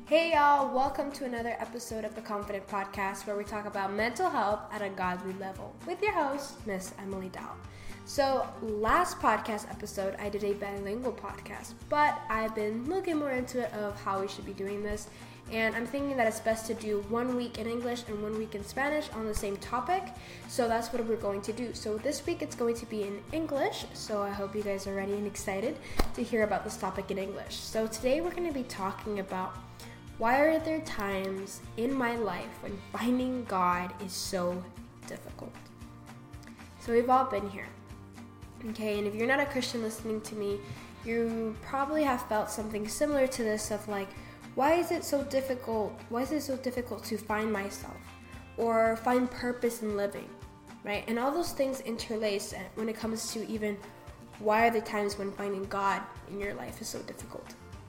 Hey y'all, welcome to another episode of the Confident Podcast where we talk about mental health at a godly level with your host, Miss Emily Dow. So last podcast episode, I did a bilingual podcast, but I've been looking more into it of how we should be doing this, and I'm thinking that it's best to do 1 week in English and 1 week in Spanish on the same topic, so that's what we're going to do. So this week it's going to be in English, so I hope you guys are ready and excited to hear about this topic in English. So today we're going to be talking about why are there times in my life when finding God is so difficult? So we've all been here. Okay, and if you're not a Christian listening to me, you probably have felt something similar to this of like, why is it so difficult? Why is it so difficult to find myself or find purpose in living, right? And all those things interlace when it comes to even why are there times when finding God in your life is so difficult?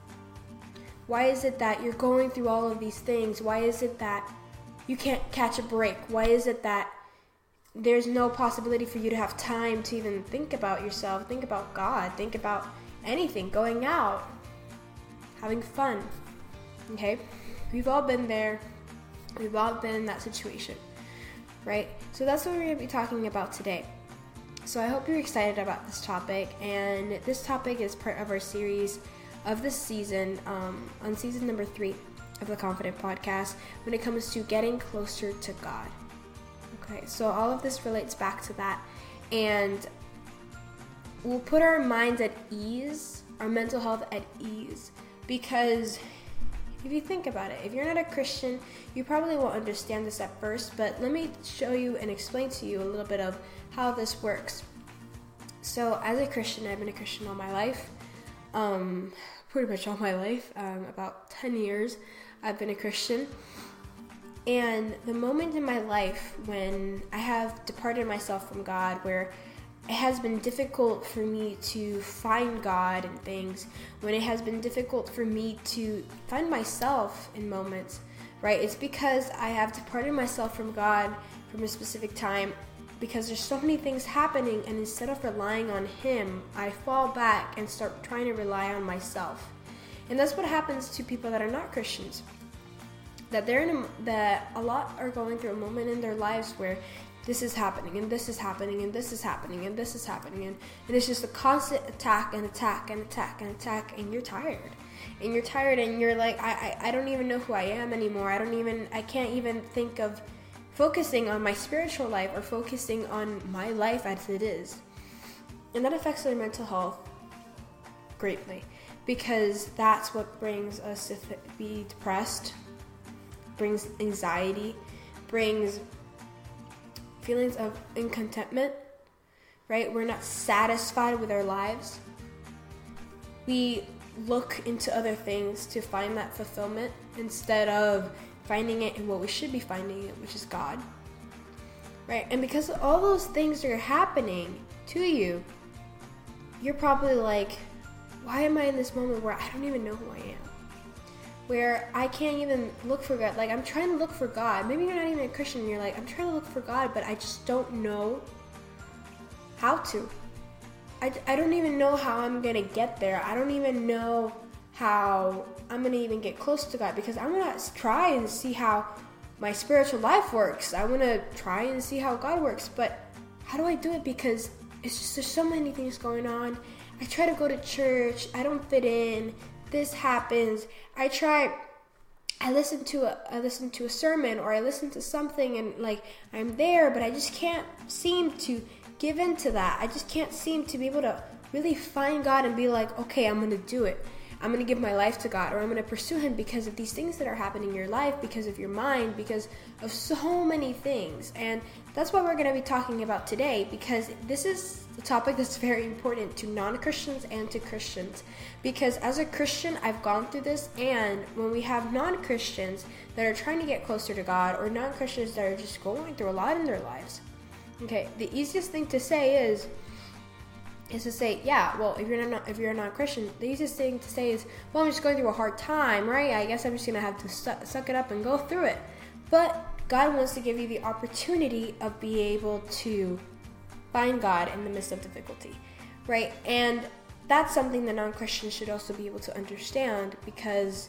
Why is it that you're going through all of these things? Why is it that you can't catch a break? Why is it that there's no possibility for you to have time to even think about yourself, think about God, think about anything, going out, having fun, okay? We've all been there. We've all been in that situation, right? So that's what we're going to be talking about today. So I hope you're excited about this topic, and this topic is part of our series of this season, on season number 3 of the Confident Podcast, when it comes to getting closer to God. Okay, so all of this relates back to that, and we'll put our minds at ease, our mental health at ease, because if you think about it, if you're not a Christian, you probably won't understand this at first, but let me show you and explain to you a little bit of how this works. So as a Christian, I've been a Christian all my life, pretty much all my life, about 10 years I've been a Christian. And the moment in my life when I have departed myself from God, where it has been difficult for me to find God and things, when it has been difficult for me to find myself in moments, right? It's because I have departed myself from God from a specific time, because there's so many things happening, and instead of relying on Him, I fall back and start trying to rely on myself. And that's what happens to people that are not Christians. That a lot are going through a moment in their lives where this is happening, and this is happening, and this is happening, and this is happening, and it's just a constant attack, and you're tired. And you're like, I don't even know who I am anymore. I can't even think of focusing on my spiritual life or focusing on my life as it is. And that affects their mental health greatly, because that's what brings us to be depressed, brings anxiety, brings feelings of incontentment, right? We're not satisfied with our lives. We look into other things to find that fulfillment instead of finding it in what we should be finding it, which is God, right? And because all those things are happening to you, you're probably like, why am I in this moment where I don't even know who I am? Where I can't even look for God. Like, I'm trying to look for God. Maybe you're not even a Christian and you're like, I'm trying to look for God, but I just don't know how to. I don't even know how I'm going to get there. I don't even know how I'm going to even get close to God, because I want to try and see how my spiritual life works. I want to try and see how God works, but how do I do it? Because it's just, there's so many things going on. I try to go to church. I don't fit in. This happens. I listen to a sermon, or I listen to something, and like, I'm there, but I just can't seem to give into that. I just can't seem to be able to really find God and be like, okay, I'm going to do it. I'm going to give my life to God, or I'm going to pursue Him because of these things that are happening in your life, because of your mind, because of so many things. And that's what we're going to be talking about today, because this is a topic that's very important to non-Christians and to Christians. Because as a Christian, I've gone through this, and when we have non-Christians that are trying to get closer to God, or non-Christians that are just going through a lot in their lives, okay, the easiest thing to say is to say, yeah, well, if you're a non-Christian, the easiest thing to say is, well, I'm just going through a hard time, right? I guess I'm just going to have to suck it up and go through it. But God wants to give you the opportunity of being able to find God in the midst of difficulty, right? And that's something that non-Christians should also be able to understand, because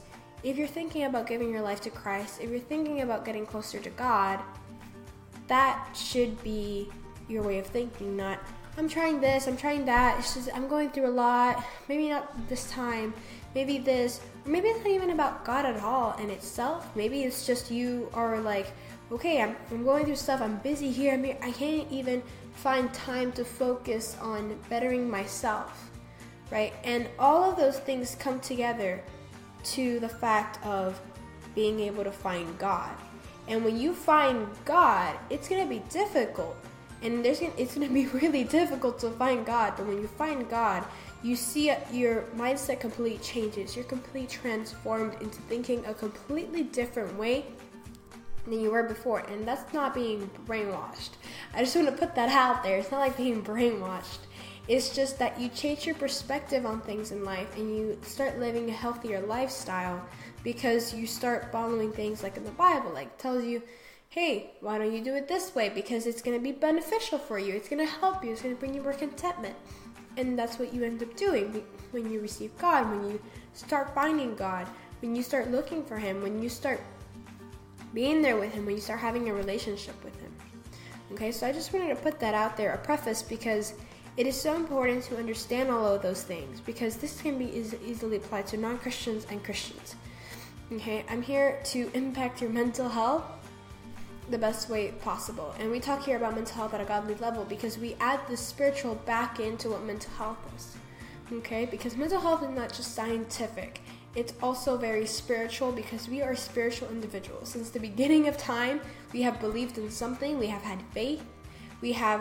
if you're thinking about giving your life to Christ, if you're thinking about getting closer to God, that should be your way of thinking, not, I'm trying this, I'm trying that, it's just, I'm going through a lot, maybe not this time, maybe this, or maybe it's not even about God at all in itself. Maybe it's just you are like, okay, I'm going through stuff, I'm busy here, I can't even find time to focus on bettering myself, right? And all of those things come together to the fact of being able to find God. And when you find God, it's going to be difficult. And it's going to be really difficult to find God. But when you find God, you see your mindset completely changes. You're completely transformed into thinking a completely different way than you were before. And that's not being brainwashed. I just want to put that out there. It's not like being brainwashed. It's just that you change your perspective on things in life and you start living a healthier lifestyle because you start following things like in the Bible, like tells you, hey, why don't you do it this way? Because it's going to be beneficial for you. It's going to help you. It's going to bring you more contentment. And that's what you end up doing when you receive God, when you start finding God, when you start looking for Him, when you start being there with Him, when you start having a relationship with Him. Okay, so I just wanted to put that out there, a preface, because it is so important to understand all of those things, because this can be easily applied to non-Christians and Christians. Okay, I'm here to impact your mental health the best way possible. And we talk here about mental health at a godly level because we add the spiritual back into what mental health is. Okay, because mental health is not just scientific. It's also very spiritual because we are spiritual individuals. Since the beginning of time, we have believed in something. We have had faith. We have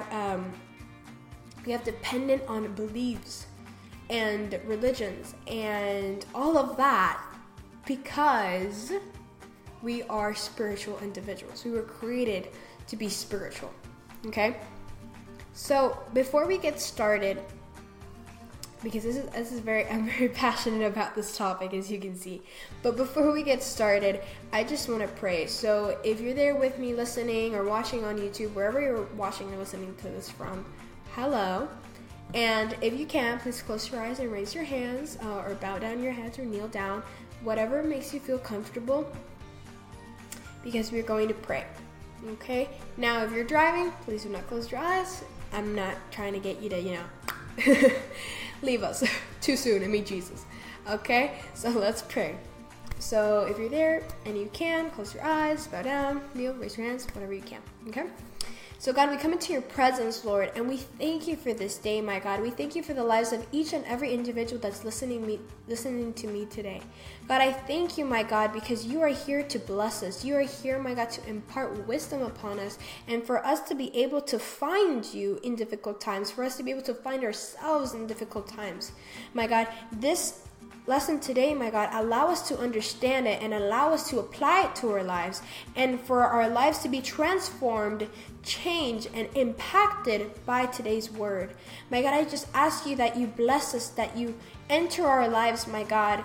dependent on beliefs and religions and all of that because we are spiritual individuals. We were created to be spiritual. Okay? So before we get started, because I'm very passionate about this topic, as you can see. But before we get started, I just want to pray. So if you're there with me listening or watching on YouTube, wherever you're watching or listening to this from, hello. And if you can, please close your eyes and raise your hands or bow down your heads or kneel down, whatever makes you feel comfortable, because we're going to pray. Okay? Now, if you're driving, please do not close your eyes. I'm not trying to get you to, leave us too soon and meet Jesus. Okay? So let's pray. So if you're there and you can, close your eyes, bow down, kneel, raise your hands, whatever you can. Okay? So God, we come into your presence, Lord, and we thank you for this day, my God. We thank you for the lives of each and every individual that's listening to me today. God, I thank you, my God, because you are here to bless us. You are here, my God, to impart wisdom upon us and for us to be able to find you in difficult times, for us to be able to find ourselves in difficult times. My God, this lesson today, my God, allow us to understand it and allow us to apply it to our lives and for our lives to be transformed, changed, and impacted by today's word. My God, I just ask you that you bless us, that you enter our lives, my God,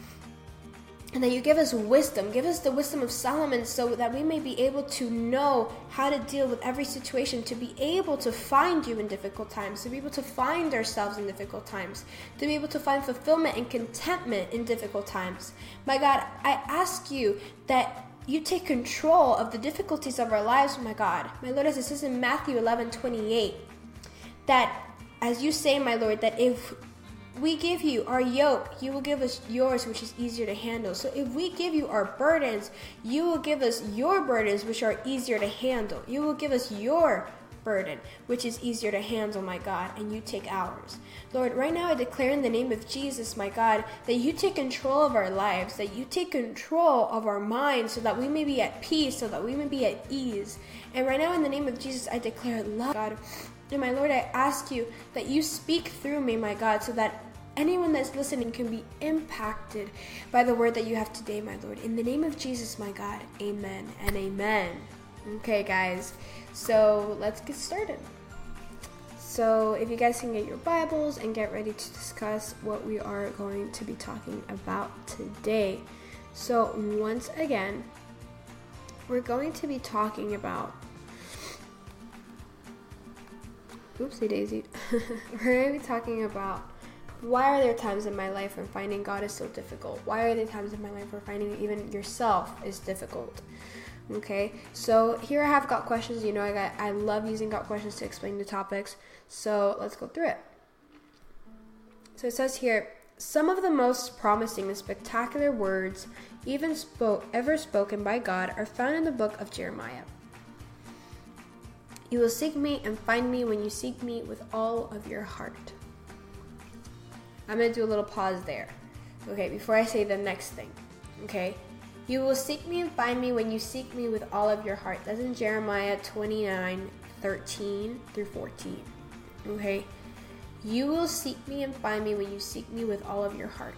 and that you give us wisdom. Give us the wisdom of Solomon so that we may be able to know how to deal with every situation, to be able to find you in difficult times, to be able to find ourselves in difficult times, to be able to find fulfillment and contentment in difficult times. My God, I ask you that you take control of the difficulties of our lives, my God. My Lord, as it says in Matthew 11:28, that as you say, my Lord, that if we give you our yoke, you will give us yours, which is easier to handle. So if we give you our burdens, you will give us your burdens, which are easier to handle. You will give us your burden, which is easier to handle, my God, and you take ours. Lord, right now I declare in the name of Jesus, my God, that you take control of our lives, that you take control of our minds so that we may be at peace, so that we may be at ease. And right now in the name of Jesus, I declare love, God. And my Lord, I ask you that you speak through me, my God, so that anyone that's listening can be impacted by the word that you have today, my Lord. In the name of Jesus, my God, amen and amen. Okay, guys, so let's get started. So if you guys can get your Bibles and get ready to discuss what we are going to be talking about today. So once again, we're going to be talking about oopsie daisy. We're going to be talking about Why are there times in my life when finding God is so difficult? Why are there times in my life where finding even yourself is difficult? Okay, so here I have got questions. I love using got questions to explain the topics. So let's go through it. So it says here, some of the most promising and spectacular words ever spoken by God are found in the book of Jeremiah. You will seek me and find me when you seek me with all of your heart. I'm going to do a little pause there. Okay, before I say the next thing. Okay. You will seek me and find me when you seek me with all of your heart. That's in Jeremiah 29:13 through 14. Okay? You will seek me and find me when you seek me with all of your heart.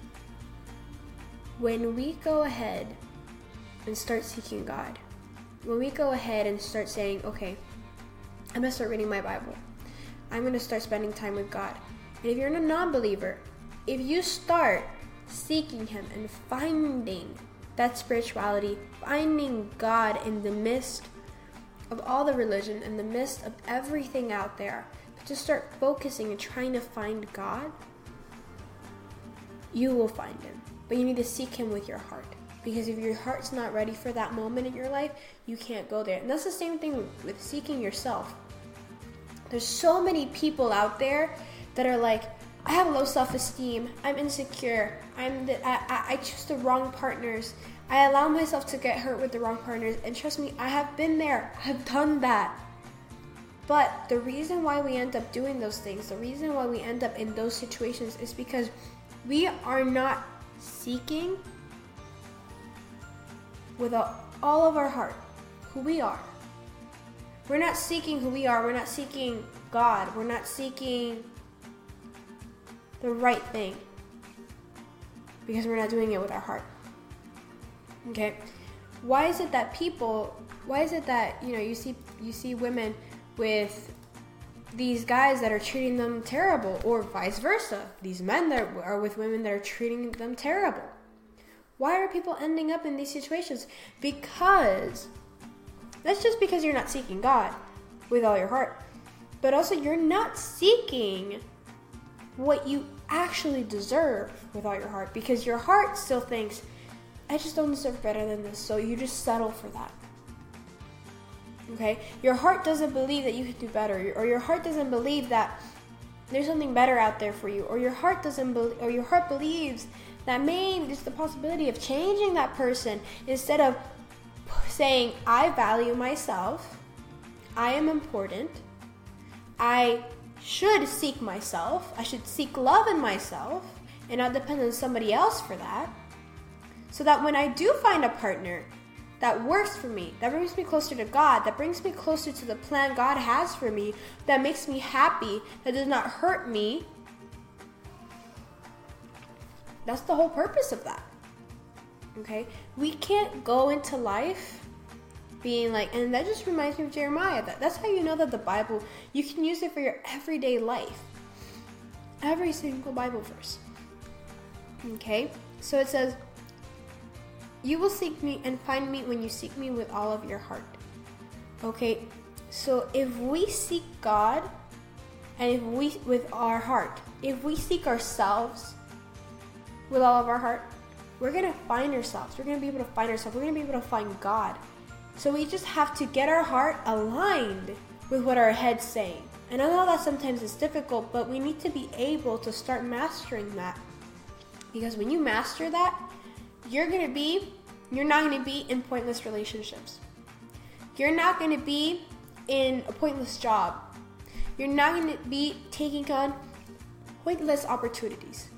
When we go ahead and start seeking God, when we go ahead and start saying, okay, I'm going to start reading my Bible. I'm going to start spending time with God. And if you're a non-believer, if you start seeking Him and finding that spirituality, finding God in the midst of all the religion, in the midst of everything out there, but just start focusing and trying to find God, you will find Him. But you need to seek Him with your heart. Because if your heart's not ready for that moment in your life, you can't go there. And that's the same thing with seeking yourself. There's so many people out there that are like, I have low self-esteem, I'm insecure, I choose the wrong partners, I allow myself to get hurt with the wrong partners, and trust me, I have been there, I've done that. But the reason why we end up doing those things, the reason why we end up in those situations is because we are not seeking with all of our heart who we are. We're not seeking who we are, we're not seeking God, we're not seeking the right thing because we're not doing it with our heart. Okay, why is it that you see women with these guys that are treating them terrible, or vice versa, these men that are with women that are treating them terrible? Why are people ending up in these situations? Because that's just because you're not seeking God with all your heart, but also you're not seeking what you actually deserve with all your heart, because your heart still thinks, I just don't deserve better than this, so you just settle for that. Okay? Your heart doesn't believe that you can do better, or your heart doesn't believe that there's something better out there for you, or your heart believes that maybe there's the possibility of changing that person, instead of saying, I value myself, I am important, I should seek myself, I should seek love in myself and not depend on somebody else for that, so that when I do find a partner that works for me, that brings me closer to God, that brings me closer to the plan God has for me, that makes me happy, that does not hurt me, that's the whole purpose of that. Okay? We can't go into life being like, and that just reminds me of Jeremiah. That's how you know that the Bible, you can use it for your everyday life. Every single Bible verse. Okay? So it says, you will seek me and find me when you seek me with all of your heart. Okay? So if we seek God, and if we, with our heart, if we seek ourselves with all of our heart, we're going to find ourselves. We're going to be able to find ourselves. We're going to be able to find God. So we just have to get our heart aligned with what our head's saying. And I know that sometimes it's difficult, but we need to be able to start mastering that. Because when you master that, you're not going to be in pointless relationships. You're not going to be in a pointless job. You're not going to be taking on pointless opportunities.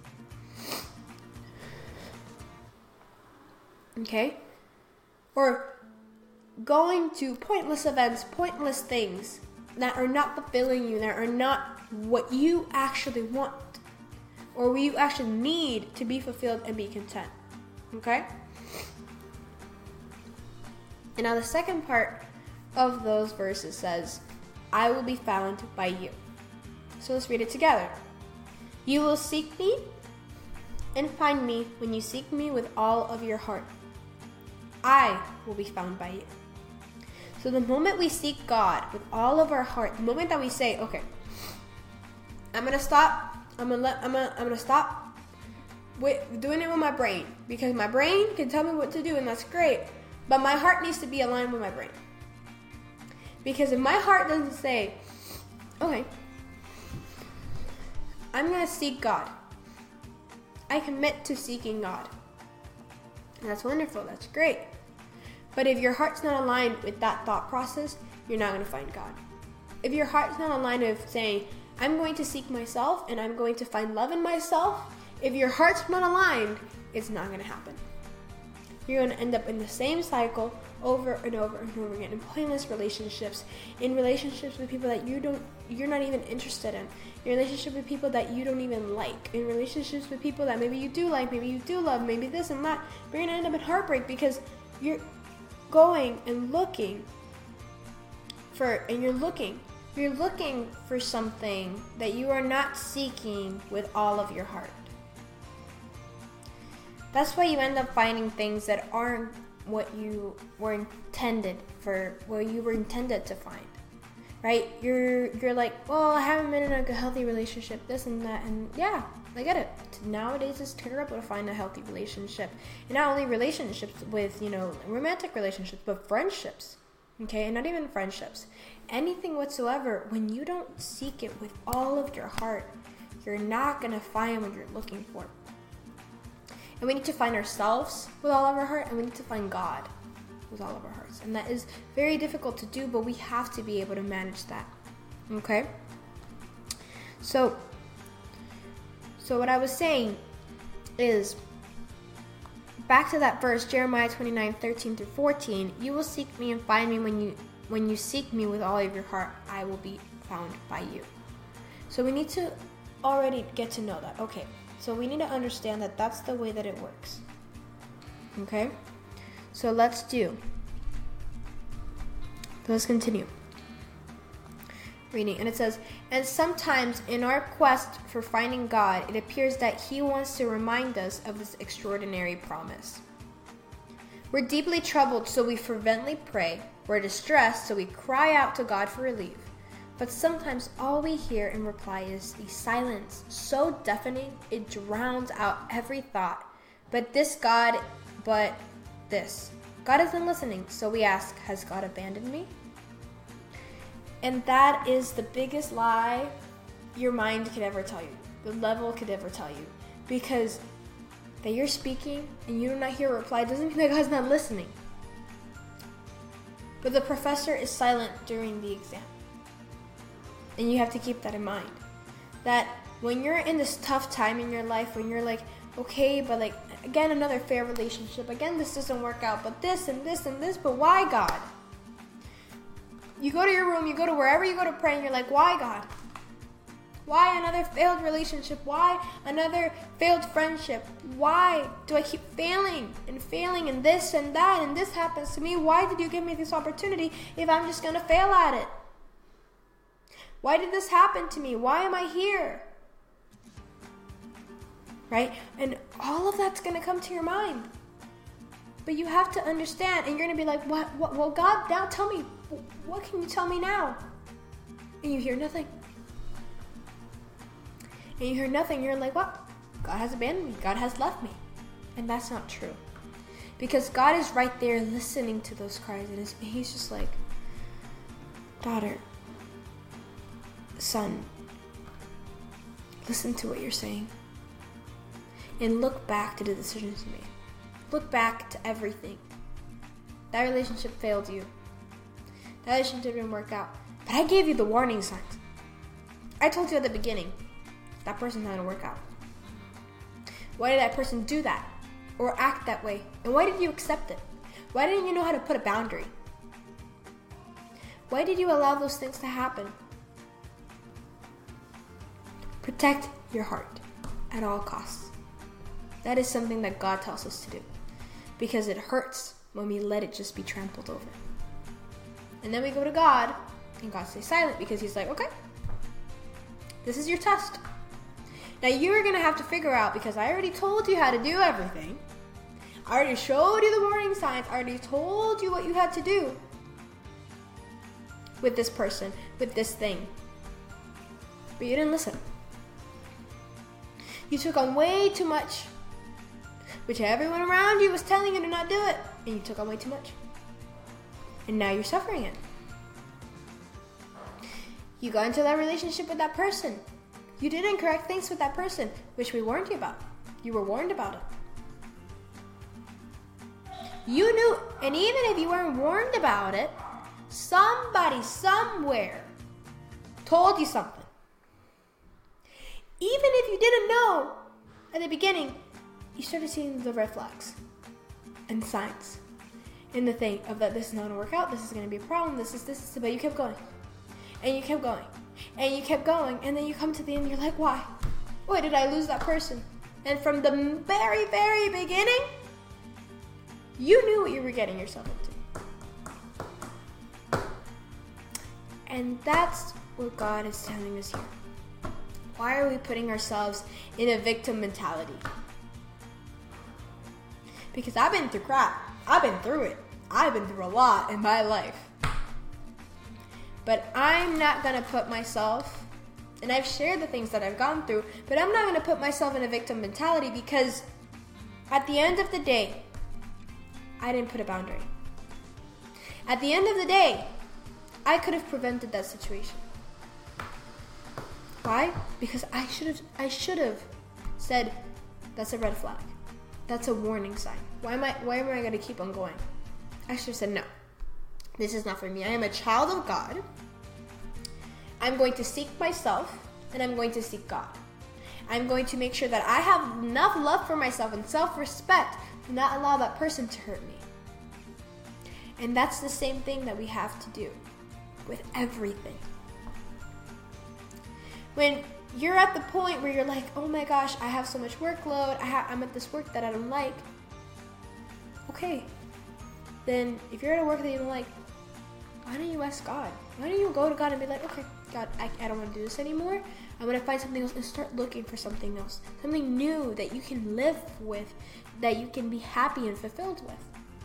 Okay? Or going to pointless events, pointless things that are not fulfilling you, that are not what you actually want, or what you actually need to be fulfilled and be content. Okay? And now the second part of those verses says, I will be found by you. So let's read it together. You will seek me and find me when you seek me with all of your heart. I will be found by you. So the moment we seek God with all of our heart, the moment that we say, okay, I'm going to stop I'm gonna stop doing it with my brain, because my brain can tell me what to do, and that's great. But my heart needs to be aligned with my brain. Because if my heart doesn't say, okay, I'm gonna seek God, I commit to seeking God. And that's wonderful, that's great. But if your heart's not aligned with that thought process, you're not gonna find God. If your heart's not aligned with saying, I'm going to seek myself and I'm going to find love in myself, if your heart's not aligned, it's not gonna happen. You're gonna end up in the same cycle over and over and over again, in pointless relationships, in relationships with people that you're not even interested in relationship with people that you don't even like, in relationships with people that maybe you do like, maybe you do love, maybe this and that. But you're gonna end up in heartbreak because you're going and looking for something that you are not seeking with all of your heart. That's why you end up finding things that aren't what you were intended to find, right? You're like, well, I haven't been in a healthy relationship, this and that, and yeah, I get it. Nowadays it's terrible to find a healthy relationship, and not only relationships with romantic relationships, but friendships, okay, and not even friendships, anything whatsoever. When you don't seek it with all of your heart, you're not gonna find what you're looking for. And we need to find ourselves with all of our heart, and we need to find God with all of our hearts. And that is very difficult to do, but we have to be able to manage that. Okay? So what I was saying is, back to that verse, Jeremiah 29:13-14, you will seek me and find me when you seek me with all of your heart, I will be found by you. So we need to already get to know that. Okay. So we need to understand that that's the way that it works. Okay? So let's continue reading. And it says, and sometimes in our quest for finding God, it appears that He wants to remind us of this extraordinary promise. We're deeply troubled, so we fervently pray. We're distressed, so we cry out to God for relief. But sometimes all we hear in reply is a silence so deafening it drowns out every thought. But God isn't listening, so we ask, has God abandoned me? And that is the biggest lie your mind could ever tell you, the level could ever tell you. Because that you're speaking and you do not hear a reply doesn't mean that God's not listening. But the professor is silent during the exam. And you have to keep that in mind. That when you're in this tough time in your life, when you're like, okay, but like, again, another fair relationship, again, this doesn't work out, but this and this and this, but why, God? You go to your room, you go to wherever you go to pray, and you're like, why, God? Why another failed relationship? Why another failed friendship? Why do I keep failing and this and that, and this happens to me? Why did you give me this opportunity if I'm just going to fail at it? Why did this happen to me? Why am I here? Right? And all of that's going to come to your mind. But you have to understand, and you're going to be like, what? Well, God, now tell me. What can you tell me now? And you hear nothing. And you hear nothing. You're like, what? God has abandoned me. God has left me. And that's not true. Because God is right there listening to those cries. And He's just like, daughter, son, listen to what you're saying. And look back to the decisions you made. Look back to everything. That relationship failed you. That relationship didn't work out. But I gave you the warning signs. I told you at the beginning, that person's not going to work out. Why did that person do that? Or act that way? And why did you accept it? Why didn't you know how to put a boundary? Why did you allow those things to happen? Protect your heart at all costs. That is something that God tells us to do. Because it hurts when we let it just be trampled over. And then we go to God, and God stays silent because He's like, okay, this is your test. Now you're going to have to figure out, because I already told you how to do everything. I already showed you the warning signs. I already told you what you had to do with this person, with this thing. But you didn't listen. You took on way too much, which everyone around you was telling you to not do it, and you took on way too much. And now you're suffering it. You got into that relationship with that person. You did incorrect things with that person, which we warned you about. You were warned about it. You knew, and even if you weren't warned about it, somebody somewhere told you something. Even if you didn't know at the beginning, you started seeing the red flags and signs in the thing of that this is not going to work out, this is going to be a problem, this is, but you kept going. And you kept going. And you kept going. And then you come to the end and you're like, why? Why did I lose that person? And from the very, very beginning, you knew what you were getting yourself into. And that's what God is telling us here. Why are we putting ourselves in a victim mentality? Because I've been through crap. I've been through it. I've been through a lot in my life. But I'm not going to put myself, and I've shared the things that I've gone through, but I'm not going to put myself in a victim mentality because at the end of the day, I didn't put a boundary. At the end of the day, I could have prevented that situation. Why? Because I should have said, that's a red flag. That's a warning sign. Why am I going to keep on going? I should have said, no, this is not for me. I am a child of God. I'm going to seek myself, and I'm going to seek God. I'm going to make sure that I have enough love for myself and self-respect to not allow that person to hurt me. And that's the same thing that we have to do with everything. When you're at the point where you're like, oh my gosh, I have so much workload, I'm at this work that I don't like. Okay, then if you're at a work that you don't like, why don't you ask God? Why don't you go to God and be like, okay, God, I don't want to do this anymore. I'm going to find something else and start looking for something else. Something new that you can live with, that you can be happy and fulfilled with.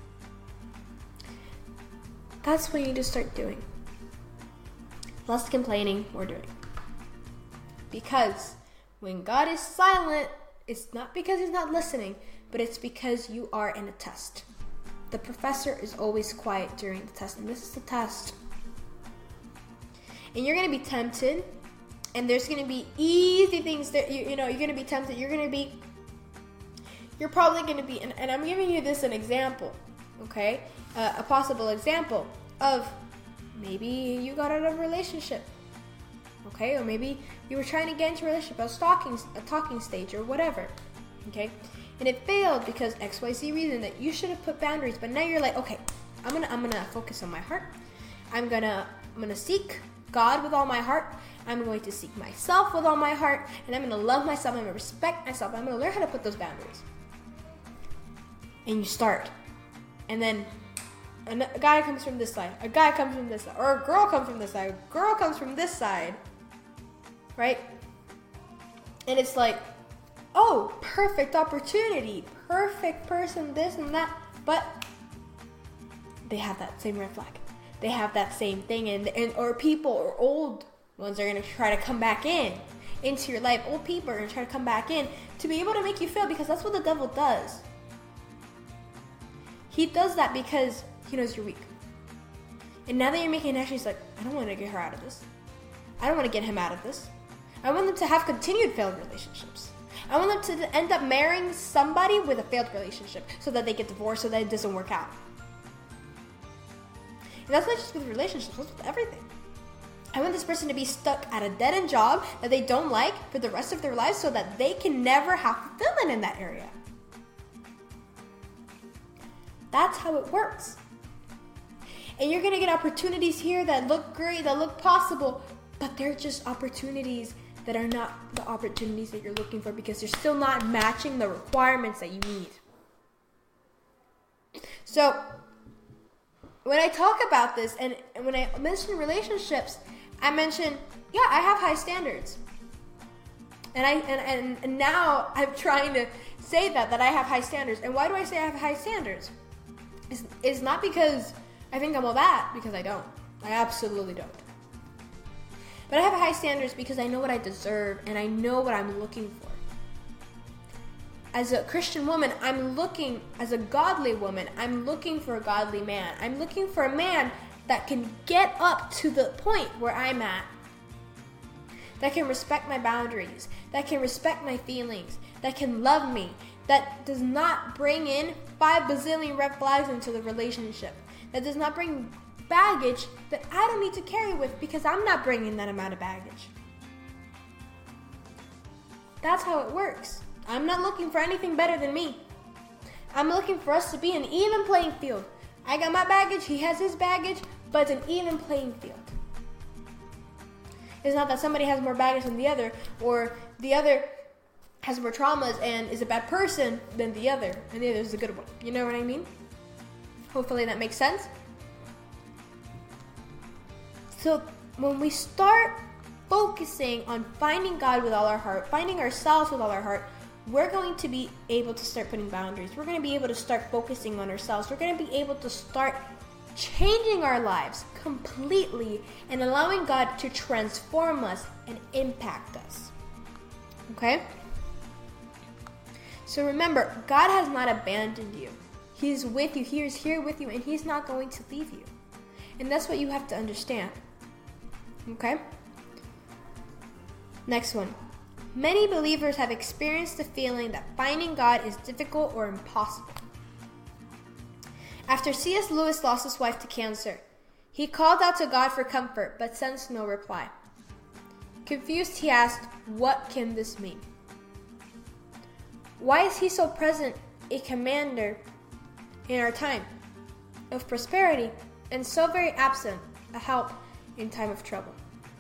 That's what you need to start doing. Less complaining, more doing. Because when God is silent, it's not because he's not listening, but it's because you are in a test. The professor is always quiet during the test, and this is the test. And you're going to be tempted, and there's going to be easy things that, you're going to be tempted. You're probably going to be, and I'm giving you this an example, okay? A possible example of maybe you got out of a relationship, okay? Or maybe you were trying to get into a relationship, a talking stage or whatever, okay? And it failed because XYZ reason that you should have put boundaries, but now you're like, okay, I'm gonna focus on my heart. I'm gonna seek God with all my heart. I'm going to seek myself with all my heart, and I'm gonna love myself. I'm gonna respect myself. I'm gonna learn how to put those boundaries. And you start, and then a guy comes from this side, a guy comes from this side, or a girl comes from this side, a girl comes from this side, right? And it's like, oh, perfect opportunity, perfect person, this and that, but they have that same red flag. They have that same thing, and or people or old ones are gonna try to come back into your life. Old people are gonna try to come back in to be able to make you fail, because that's what the devil does. He does that because he knows you're weak. And now that you're making an action, he's like, I don't want to get her out of this. I don't want to get him out of this. I want them to have continued failed relationships. I want them to end up marrying somebody with a failed relationship so that they get divorced, so that it doesn't work out. And that's not just with relationships, that's with everything. I want this person to be stuck at a dead-end job that they don't like for the rest of their lives so that they can never have fulfillment in that area. That's how it works. And you're going to get opportunities here that look great, that look possible, but they're just opportunities that are not the opportunities that you're looking for, because they're still not matching the requirements that you need. So, when I talk about this, and when I mention relationships, I mention, yeah, I have high standards. And now I'm trying to say that I have high standards. And why do I say I have high standards? It's not because I think I'm all that, because I don't. I absolutely don't. But I have high standards because I know what I deserve and I know what I'm looking for. as a Christian woman, as a godly woman, I'm looking for a godly man. I'm looking for a man that can get up to the point where I'm at. That can respect my boundaries, that can respect my feelings, that can love me, that does not bring in 5 bazillion red flags into the relationship, that does not bring baggage that I don't need to carry with because I'm not bringing that amount of baggage. That's how it works. I'm not looking for anything better than me. I'm looking for us to be an even playing field. I got my baggage, he has his baggage, but it's an even playing field. It's not that somebody has more baggage than the other, or the other has more traumas and is a bad person than the other, and the other is a good one. You know what I mean? Hopefully that makes sense. So when we start focusing on finding God with all our heart, finding ourselves with all our heart, we're going to be able to start putting boundaries. We're going to be able to start focusing on ourselves. We're going to be able to start changing our lives completely and allowing God to transform us and impact us. Okay? So remember, God has not abandoned you. He's with you. He is here with you, and He's not going to leave you. And that's what you have to understand. Okay? Next one. Many believers have experienced the feeling that finding God is difficult or impossible. After C.S. Lewis lost his wife to cancer, he called out to God for comfort but sensed no reply. Confused, he asked, "What can this mean? Why is He so present, a commander in our time of prosperity, and so very absent, a help in time of trouble?"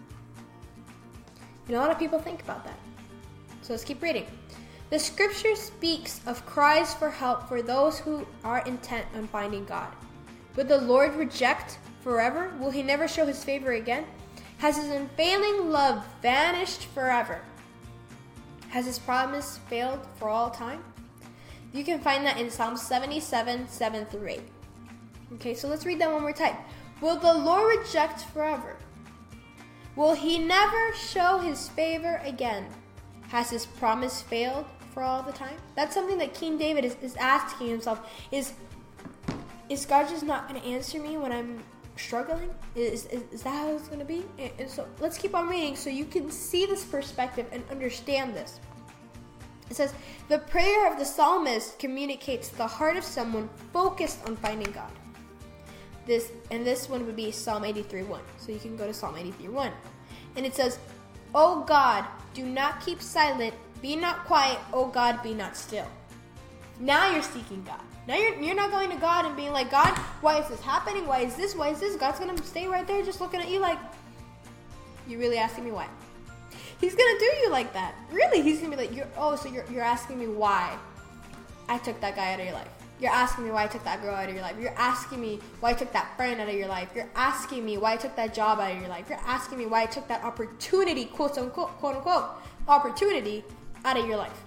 A lot of people think about that. So let's keep reading. The scripture speaks of cries for help for those who are intent on finding God. Would the Lord reject forever? Will He never show His favor again? Has His unfailing love vanished forever? Has His promise failed for all time? You can find that in Psalm 77, 7-8. Okay, so let's read that one more time. Will the Lord reject forever? Will He never show His favor again? Has His promise failed for all the time? That's something that King David is asking himself. Is God just not going to answer me when I'm struggling? Is that how it's going to be? And so let's keep on reading so you can see this perspective and understand this. It says, the prayer of the psalmist communicates the heart of someone focused on finding God. This one would be Psalm 83:1. So you can go to Psalm 83:1. And it says, "O God, do not keep silent, be not quiet, O God, be not still." Now you're seeking God. Now you're not going to God and being like, "God, why is this happening? Why is this? Why is this?" God's going to stay right there just looking at you like, "You really asking me why?" He's going to do you like that. Really, He's going to be like, you're asking me why I took that guy out of your life. You're asking me why I took that girl out of your life. You're asking me why I took that friend out of your life. You're asking me why I took that job out of your life. You're asking me why I took that opportunity, quote unquote, opportunity out of your life.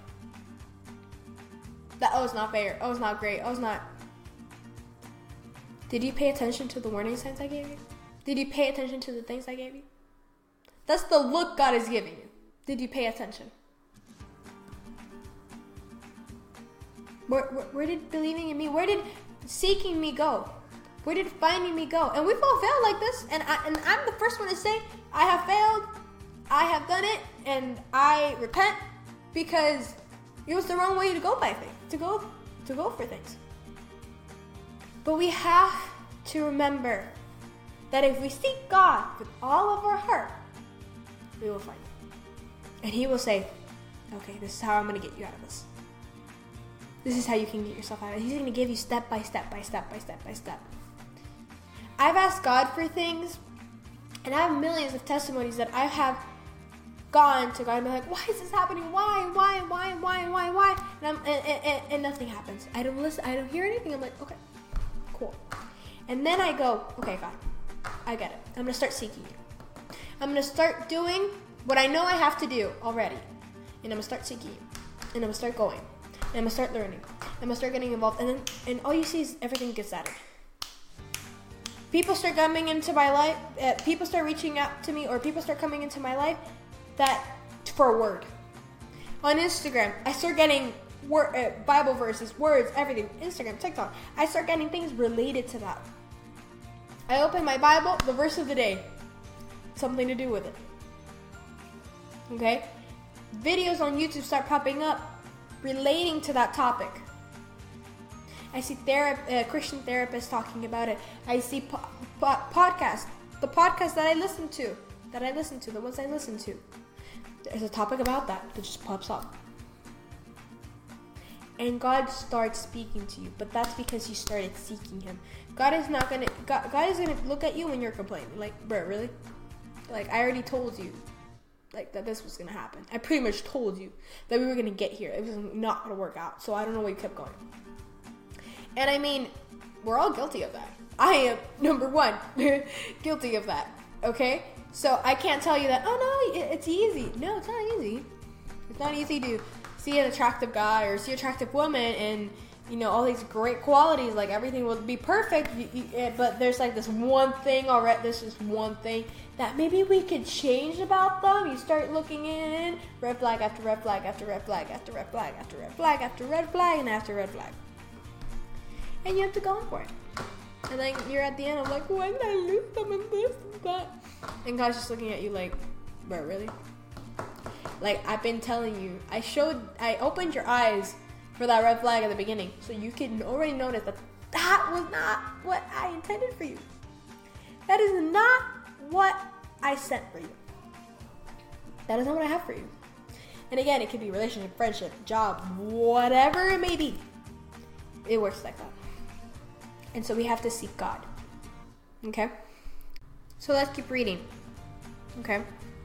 That, it's not fair. It's not great. It's not. Did you pay attention to the warning signs I gave you? Did you pay attention to the things I gave you? That's the look God is giving you. Did you pay attention? Where did believing in me, where did seeking me go? Where did finding me go? And we've all failed like this, and I'm the first one to say, I have failed, I have done it, and I repent, because it was the wrong way to go by things, to go for things. But we have to remember that if we seek God with all of our heart, we will find Him. And He will say, "Okay, this is how I'm going to get you out of this. This is how you can get yourself out of it." He's going to give you step by step by step by step by step. I've asked God for things, and I have millions of testimonies that I have gone to God and been like, "Why is this happening? Why? And nothing happens. I don't listen. I don't hear anything. I'm like, okay, cool. And then I go, okay, God, I get it. I'm going to start seeking you. I'm going to start doing what I know I have to do already. And I'm going to start seeking you. And I'm going to start going. And I'm going to start learning. I'm going to start getting involved. And all you see is everything gets added. People start coming into my life. People start reaching out to me, or people start coming into my life that for a word. On Instagram, I start getting Bible verses, words, everything, Instagram, TikTok. I start getting things related to that. I open my Bible, the verse of the day, something to do with it. Okay? Videos on YouTube start popping up relating to that topic. I see Christian therapists talking about it. I see podcasts. The podcasts that I listen to, the ones I listen to. There's a topic about that just pops up. And God starts speaking to you, but that's because you started seeking Him. God is gonna look at you when you're complaining. Like, bro, really? Like, I already told you, like, that this was gonna happen. I pretty much told you that we were gonna get here. It was not gonna work out. So I don't know why you kept going. And I mean, we're all guilty of that. I am, number one, guilty of that. Okay? So I can't tell you that, oh no, it's easy. No, it's not easy. It's not easy to see an attractive guy or see an attractive woman and, you know, all these great qualities, like everything will be perfect, but there's like this one thing already, this is one thing that maybe we could change about them. You start looking in, red flag after red flag after red flag after red flag after red flag after red flag and after red flag. And you have to go for it. And then you're at the end of like, why did I lose them in this and that? And God's just looking at you like, bro, really? Like, I've been telling you, I opened your eyes for that red flag at the beginning, so you can already notice that was not what I intended for you. That is not what I sent for you. That is not what I have for you. And again, it could be relationship, friendship, job, whatever it may be. It works like that. And so we have to seek God. Okay? So let's keep reading. Okay?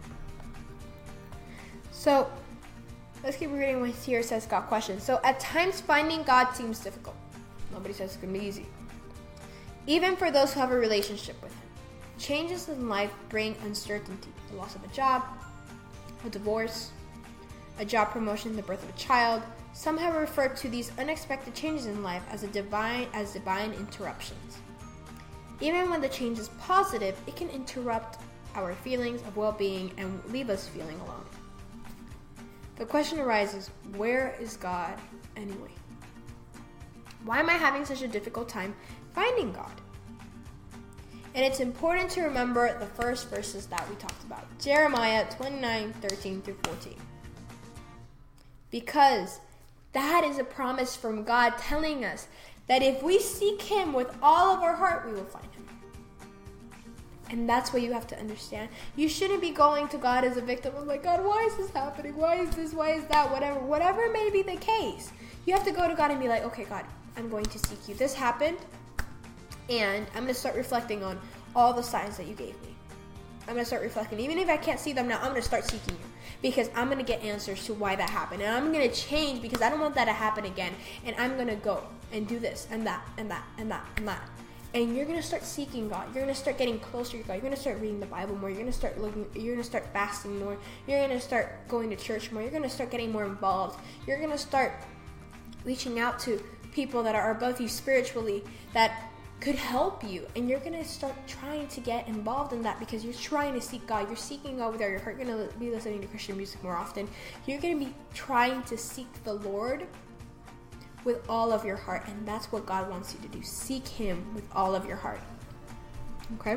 So, let's keep reading what here says God questions. So, at times finding God seems difficult. Nobody says it's going to be easy. Even for those who have a relationship with Him. Changes in life bring uncertainty. The loss of a job, a divorce, a job promotion, the birth of a child. Some have referred to these unexpected changes in life as divine interruptions. Even when the change is positive, it can interrupt our feelings of well-being and leave us feeling alone. The question arises, where is God anyway? Why am I having such a difficult time finding God? And it's important to remember the first verses that we talked about. Jeremiah 29:13-14. Because that is a promise from God telling us that if we seek Him with all of our heart, we will find Him. And that's what you have to understand. You shouldn't be going to God as a victim of like, God, why is this happening? Why is this? Why is that? Whatever may be the case. You have to go to God and be like, okay, God, I'm going to seek you. This happened, and I'm going to start reflecting on all the signs that you gave me. I'm going to start reflecting. Even if I can't see them now, I'm going to start seeking you. Because I'm going to get answers to why that happened. And I'm going to change because I don't want that to happen again. And I'm going to go and do this and that and that and that and that. And you're going to start seeking God. You're going to start getting closer to God. You're going to start reading the Bible more. You're going to start looking. You're going to start fasting more. You're going to start going to church more. You're going to start getting more involved. You're going to start reaching out to people that are above you spiritually that could help you. And you're going to start trying to get involved in that because you're trying to seek God. You're seeking God with all your heart. You're going to be listening to Christian music more often. You're going to be trying to seek the Lord with all of your heart, and that's what God wants you to do. Seek Him with all of your heart. Okay?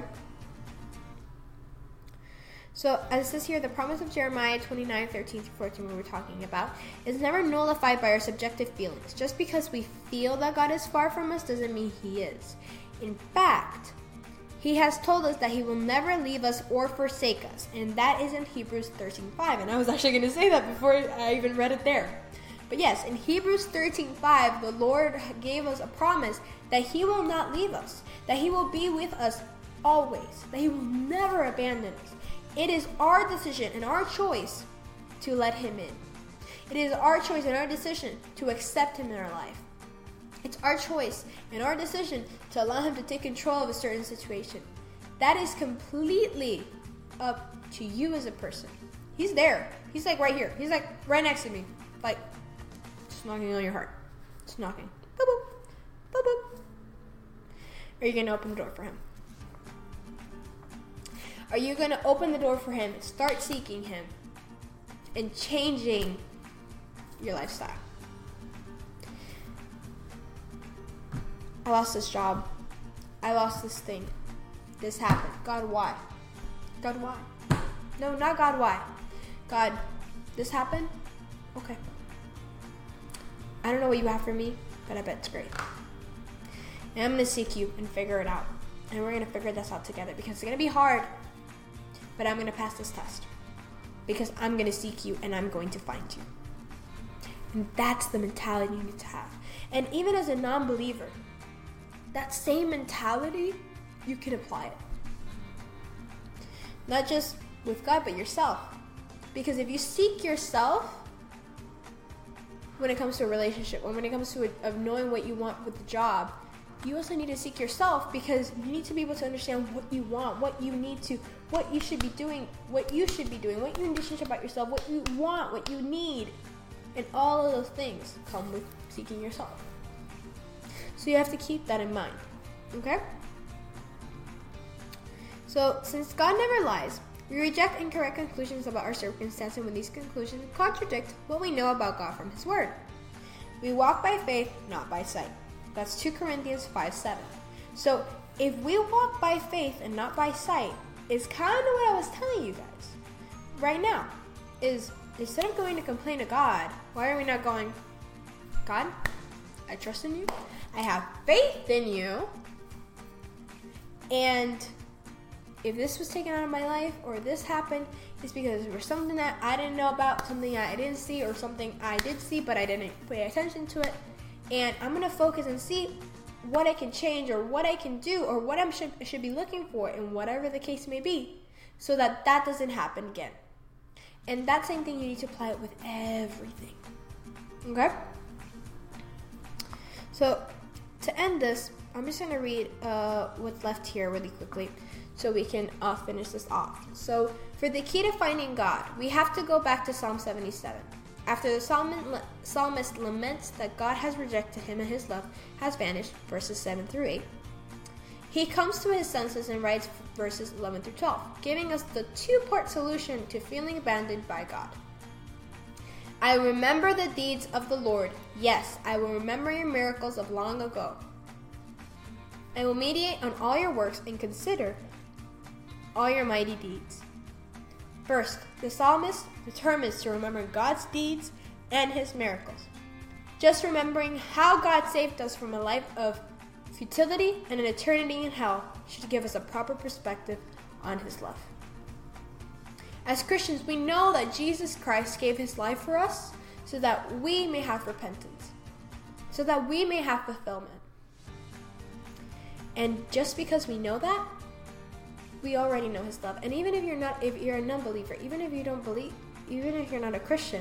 So, as it says here, the promise of Jeremiah 29:13-14 we were talking about is never nullified by our subjective feelings. Just because we feel that God is far from us doesn't mean He is. In fact, He has told us that He will never leave us or forsake us, and that is in Hebrews 13:5. And I was actually going to say that before I even read it there. But yes, in Hebrews 13:5, the Lord gave us a promise that He will not leave us, that He will be with us always, that He will never abandon us. It is our decision and our choice to let Him in. It is our choice and our decision to accept Him in our life. It's our choice and our decision to allow Him to take control of a certain situation. That is completely up to you as a person. He's there. He's like right here. He's like right next to me. Like, just knocking on your heart. Just knocking. Boop, boop. Boop, boop. Are you going to open the door for Him? Are you going to open the door for Him and start seeking Him and changing your lifestyle? I lost this job. I lost this thing. This happened. God, why? God, why? No, not God, why? God, this happened? Okay. I don't know what you have for me, but I bet it's great. And I'm going to seek you and figure it out. And we're going to figure this out together because it's going to be hard, but I'm going to pass this test because I'm going to seek you and I'm going to find you. And that's the mentality you need to have. And even as a non-believer, that same mentality, you can apply it. Not just with God, but yourself. Because if you seek yourself, when it comes to a relationship, or when it comes to of knowing what you want with the job, you also need to seek yourself because you need to be able to understand what you want, what you need to, what you should be doing, what you need to change about yourself, what you want, what you need. And all of those things come with seeking yourself. So you have to keep that in mind. Okay? So, since God never lies, we reject incorrect conclusions about our circumstances when these conclusions contradict what we know about God from His Word. We walk by faith, not by sight. That's 2 Corinthians 5:7. So, if we walk by faith and not by sight, is kind of what I was telling you guys right now. Is instead of going to complain to God, why are we not going, God, I trust in you. I have faith in you. And if this was taken out of my life or this happened, it's because there was something that I didn't know about, something I didn't see, or something I did see but I didn't pay attention to it. And I'm going to focus and see what I can change or what I can do or what I should be looking for in whatever the case may be so that that doesn't happen again. And that same thing, you need to apply it with everything. Okay? So, to end this, I'm just going to read what's left here really quickly so we can finish this off. So, for the key to finding God, we have to go back to Psalm 77. After the psalmist laments that God has rejected him and his love has vanished, verses 7 through 8, he comes to his senses and writes verses 11 through 12, giving us the two-part solution to feeling abandoned by God. I remember the deeds of the Lord. Yes, I will remember your miracles of long ago. I will meditate on all your works and consider all your mighty deeds. First, the psalmist determines to remember God's deeds and his miracles. Just remembering how God saved us from a life of futility and an eternity in hell should give us a proper perspective on his love. As Christians, we know that Jesus Christ gave his life for us so that we may have repentance, so that we may have fulfillment. And just because we know that, we already know his love. And even if you're a non-believer, even if you don't believe, even if you're not a Christian,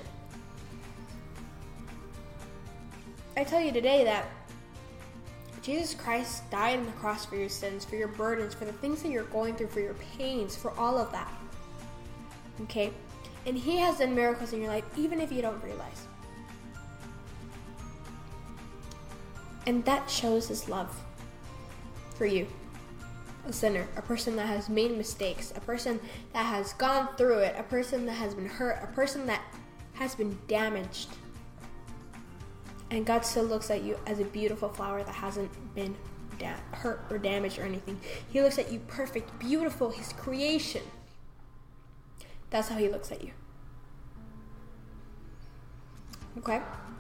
I tell you today that Jesus Christ died on the cross for your sins, for your burdens, for the things that you're going through, for your pains, for all of that. Okay? And he has done miracles in your life, even if you don't realize. And that shows his love for you. A sinner, a person that has made mistakes, a person that has gone through it, a person that has been hurt, a person that has been damaged. And God still looks at you as a beautiful flower that hasn't been hurt or damaged or anything. He looks at you perfect, beautiful, his creation. That's how he looks at you. Okay?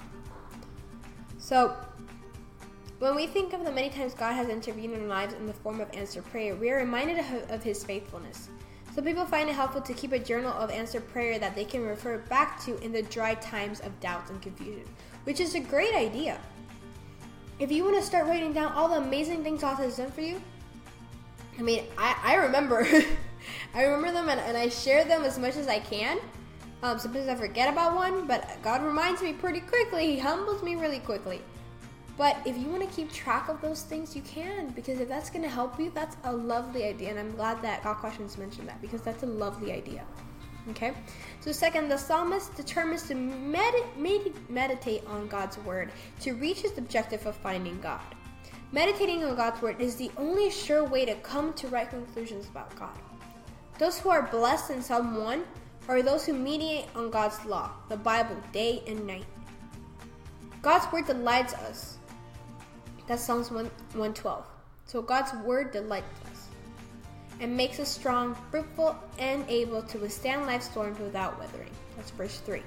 So, when we think of the many times God has intervened in our lives in the form of answered prayer, we are reminded of his faithfulness. Some people find it helpful to keep a journal of answered prayer that they can refer back to in the dry times of doubt and confusion, which is a great idea. If you want to start writing down all the amazing things God has done for you, I mean, I remember I remember them and I share them as much as I can. Sometimes I forget about one, but God reminds me pretty quickly. He humbles me really quickly. But if you want to keep track of those things, you can, because if that's going to help you, that's a lovely idea. And I'm glad that God Questions mentioned that, because that's a lovely idea. Okay? So second, the psalmist determines to meditate on God's word to reach his objective of finding God. Meditating on God's word is the only sure way to come to right conclusions about God. Those who are blessed in Psalm 1 are those who meditate on God's law, the Bible, day and night. God's word delights us That's Psalms 112. So God's word delights us and makes us strong, fruitful, and able to withstand life's storms without withering. That's verse 3.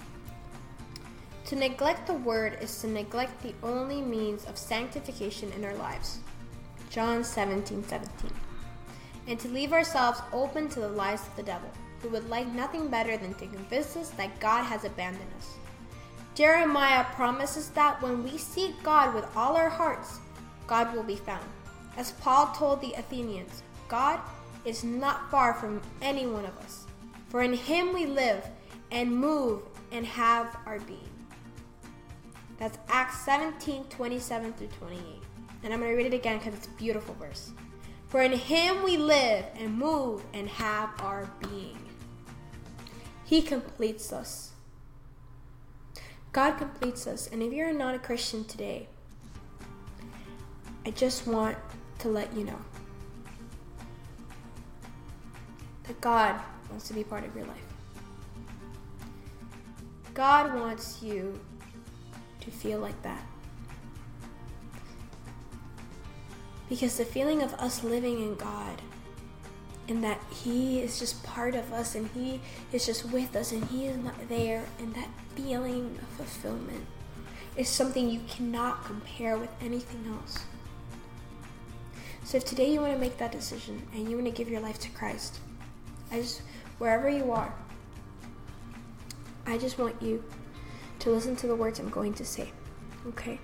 To neglect the word is to neglect the only means of sanctification in our lives. John 17:17. And to leave ourselves open to the lies of the devil, who would like nothing better than to convince us that God has abandoned us. Jeremiah promises that when we seek God with all our hearts, God will be found. As Paul told the Athenians, God is not far from any one of us, for in him we live and move and have our being. That's Acts 17:27 through 28. And I'm going to read it again because it's a beautiful verse. For in him we live and move and have our being. He completes us. God completes us. And if you're not a Christian today, I just want to let you know that God wants to be part of your life. God wants you to feel like that. Because the feeling of us living in God and that he is just part of us and he is just with us and he is not there, and that feeling of fulfillment is something you cannot compare with anything else. So if today you want to make that decision and you want to give your life to Christ, wherever you are, I just want you to listen to the words I'm going to say, okay?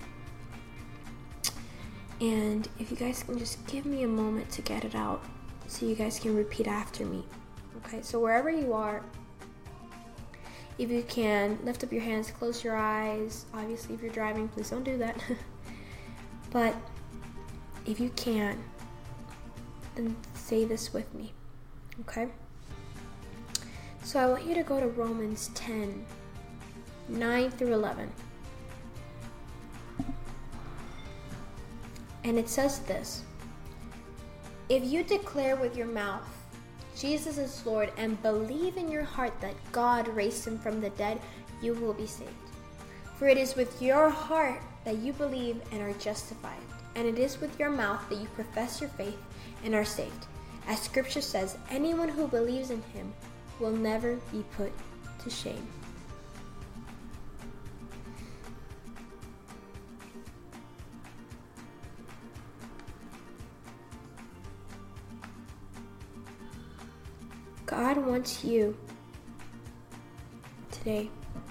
And if you guys can just give me a moment to get it out so you guys can repeat after me, okay? So wherever you are, if you can, lift up your hands, close your eyes. Obviously, if you're driving, please don't do that. But if you can, then say this with me, okay? So I want you to go to Romans 10:9 through 11. And it says this: if you declare with your mouth Jesus is Lord and believe in your heart that God raised him from the dead, you will be saved. For it is with your heart that you believe and are justified, and it is with your mouth that you profess your faith and are saved. As scripture says, anyone who believes in him will never be put to shame. God wants you today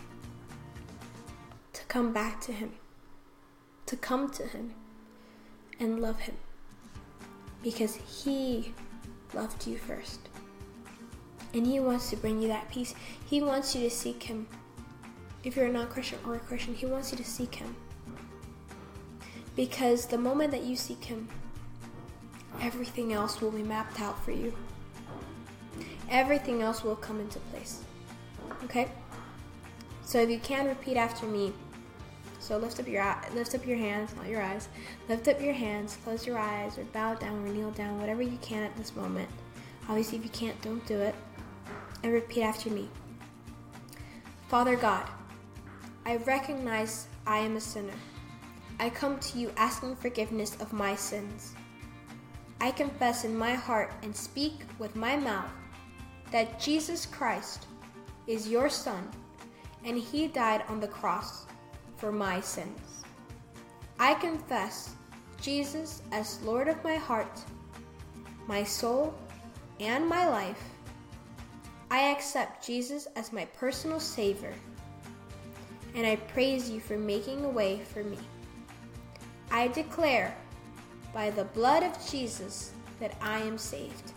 to come back to him, to come to him and love him, because he loved you first. And he wants to bring you that peace. He wants you to seek him. If you're not Christian or a Christian, he wants you to seek him. Because the moment that you seek him, everything else will be mapped out for you. Everything else will come into place. Okay? So if you can, repeat after me. So lift up your hands, not your eyes. Lift up your hands, close your eyes, or bow down or kneel down, whatever you can at this moment. Obviously, if you can't, don't do it. And repeat after me. Father God, I recognize I am a sinner. I come to you asking forgiveness of my sins. I confess in my heart and speak with my mouth that Jesus Christ is your Son, and he died on the cross for my sins. I confess Jesus as Lord of my heart, my soul, and my life. I accept Jesus as my personal Savior, and I praise you for making a way for me. I declare by the blood of Jesus that I am saved.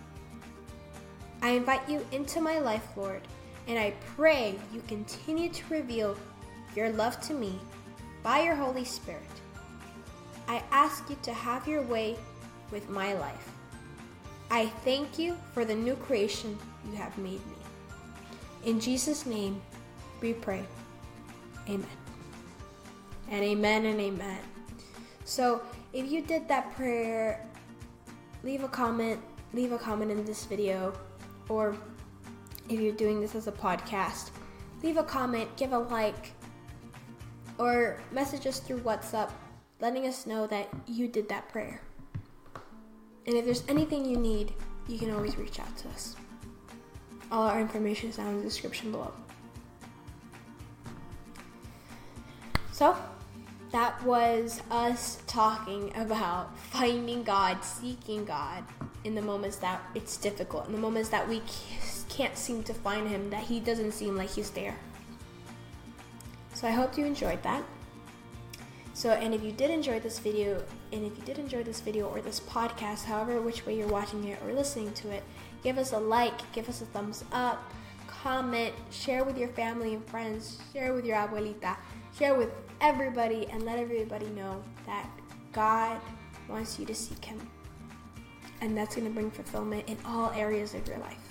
I invite you into my life, Lord, and I pray you continue to reveal your love to me by your Holy Spirit. I ask you to have your way with my life. I thank you for the new creation you have made me. In Jesus' name, we pray. Amen. And amen and amen. So, if you did that prayer, leave a comment in this video, or if you're doing this as a podcast, leave a comment, give a like, or message us through WhatsApp letting us know that you did that prayer. And if there's anything you need, you can always reach out to us. All our information is down in the description below. So, that was us talking about finding God, seeking God in the moments that it's difficult, in the moments that we can't seem to find Him, that He doesn't seem like He's there. So I hope you enjoyed that. And if you did enjoy this video, or this podcast, however which way you're watching it or listening to it, give us a like, give us a thumbs up, comment, share with your family and friends, share with your abuelita, share with everybody, and let everybody know that God wants you to seek Him. And that's going to bring fulfillment in all areas of your life.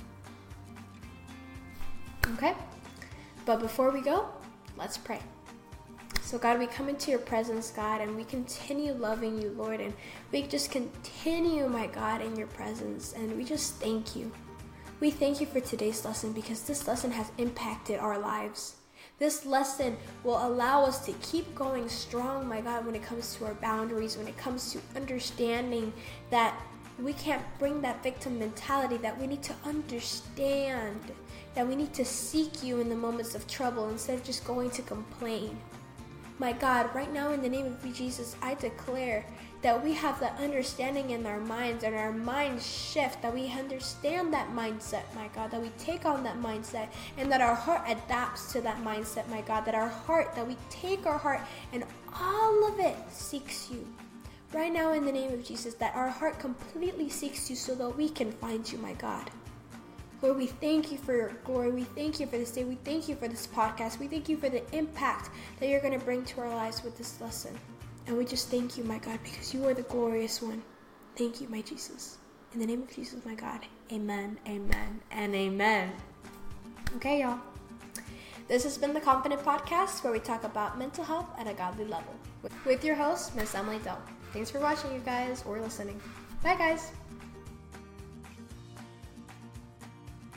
Okay? But before we go, let's pray. So God, we come into your presence, God, and we continue loving you, Lord, and we just continue, my God, in your presence, and we just thank you. We thank you for today's lesson because this lesson has impacted our lives. This lesson will allow us to keep going strong, my God, when it comes to our boundaries, when it comes to understanding that we can't bring that victim mentality, that we need to understand, that we need to seek you in the moments of trouble instead of just going to complain. My God, right now in the name of Jesus, I declare that we have that understanding in our minds and our minds shift, that we understand that mindset, my God, that we take on that mindset and that our heart adapts to that mindset, my God, that we take our heart and all of it seeks you. Right now in the name of Jesus, that our heart completely seeks you so that we can find you, my God. Lord, we thank you for your glory. We thank you for this day. We thank you for this podcast. We thank you for the impact that you're going to bring to our lives with this lesson. And we just thank you, my God, because you are the glorious one. Thank you, my Jesus. In the name of Jesus, my God. Amen, amen, and amen. Okay, y'all. This has been the Confident Podcast, where we talk about mental health at a godly level. With your host, Miss Emily Dell. Thanks for watching, you guys, or listening. Bye, guys.